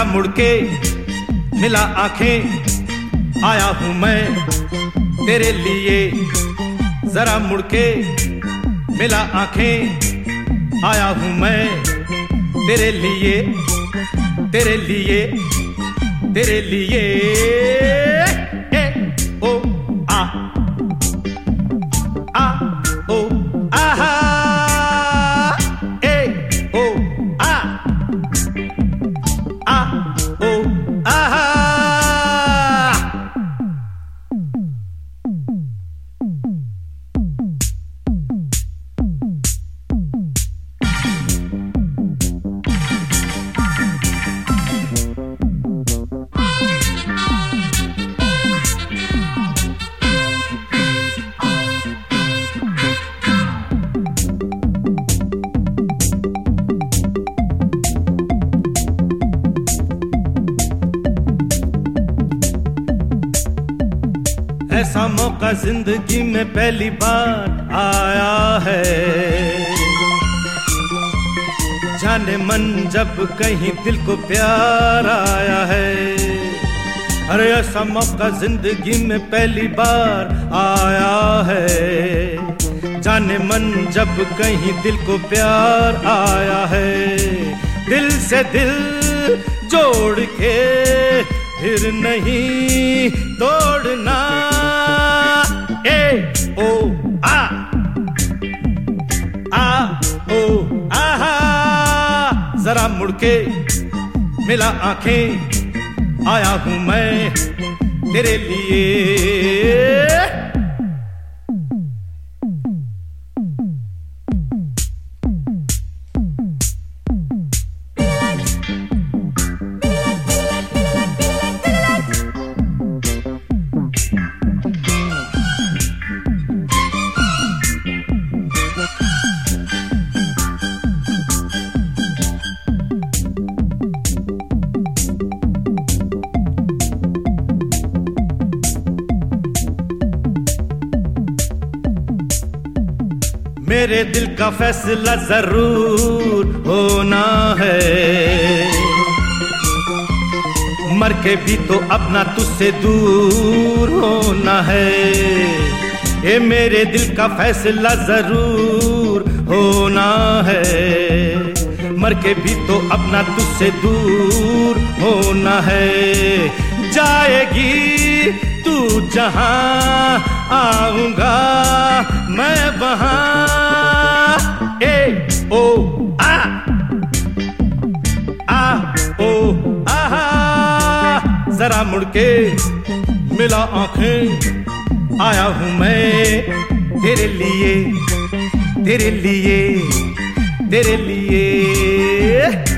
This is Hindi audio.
जरा मुड़ के मिला आंखें, आया हूं मैं तेरे लिए। जरा मुड़ के मिला आंखें, आया हूं मैं तेरे लिए, तेरे लिए, तेरे लिए। ए ओ आ ओ आहा, ए ओ आ ओ आहा। ऐसा मौका जिंदगी में पहली बार आया है, जाने मन जब कहीं दिल को प्यार आया है। अरे ऐसा मौका जिंदगी में पहली बार आया है, जाने मन जब कहीं दिल को प्यार आया है। दिल से दिल जोड़ के फिर नहीं तोड़ना। ए ओ आ ओ आहा, जरा मुड़ के मिला आंखें, आया हूं मैं तेरे लिए। मेरे दिल का फैसला जरूर होना है, मर के भी तो अपना तुझसे दूर होना है। ये मेरे दिल का फैसला जरूर होना है, मर के भी तो अपना तुझसे दूर होना है। जाएगी तू जहां, आऊंगा मैं वहां। ए ओ आ ओ आहा, जरा मुड़ के मिला आंखें, आया हूं मैं तेरे लिए, तेरे लिए, तेरे लिए।